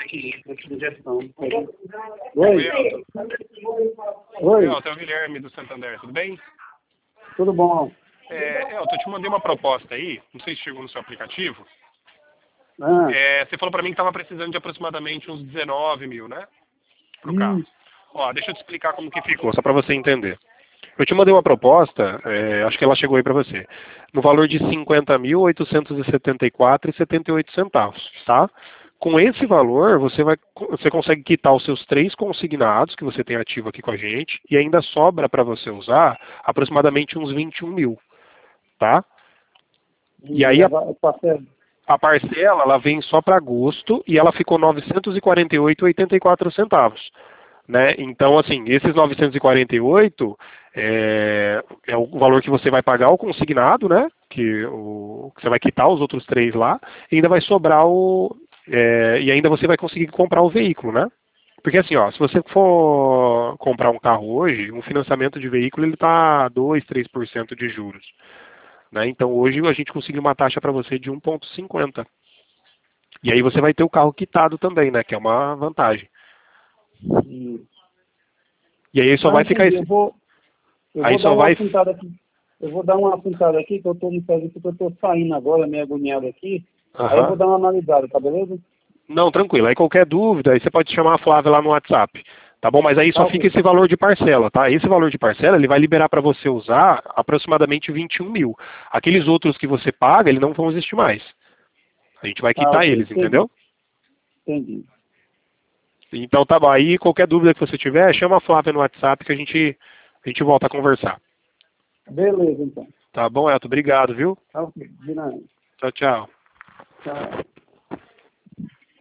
aqui na gestão. Oi. Oi. Elton, é o Guilherme do Santander, tudo bem? Tudo bom? Elton, eu te mandei uma proposta aí, não sei se chegou no seu aplicativo. Ah, Você falou para mim que estava precisando de aproximadamente uns 19 mil, né? Pro carro. Ó, deixa eu te explicar como que ficou, só para você entender. Eu te mandei uma proposta, acho que ela chegou aí para você, no valor de 50.874,78 centavos, tá? Com esse valor, você consegue quitar os seus 3 consignados que você tem ativo aqui com a gente e ainda sobra para você usar aproximadamente uns 21 mil, tá? E aí a parcela ela vem só para agosto e ela ficou 948,84 centavos. Né? Então, assim, esses 948 é o valor que você vai pagar o consignado, né? Que você vai quitar os outros 3 lá, e ainda vai sobrar e ainda você vai conseguir comprar o veículo, né? Porque assim, ó, se você for comprar um carro hoje, um financiamento de veículo ele está 2, 3% de juros. Né? Então hoje a gente conseguiu uma taxa para você de 1,50. E aí você vai ter o carro quitado também, né? Que é uma vantagem. E aí só vai ficar esse. Eu vou dar uma apontada aqui. Eu vou dar uma apontada aqui, que eu estou no serviço, que eu estou saindo agora, meio agoniado aqui. Aí eu vou dar uma analisada, tá beleza? Não, tranquilo. Aí qualquer dúvida, aí você pode chamar a Flávia lá no WhatsApp. Tá bom? Mas aí só fica esse valor de parcela, tá? Esse valor de parcela, ele vai liberar para você usar aproximadamente 21 mil. Aqueles outros que você paga, eles não vão existir mais. A gente vai quitar eles, entendeu? Entendi. Então tá bom. Aí qualquer dúvida que você tiver, chama a Flávia no WhatsApp que a gente volta a conversar. Beleza, então. Tá bom, Elton? Obrigado, viu? Ok, de nada. Tchau, tchau. Tchau.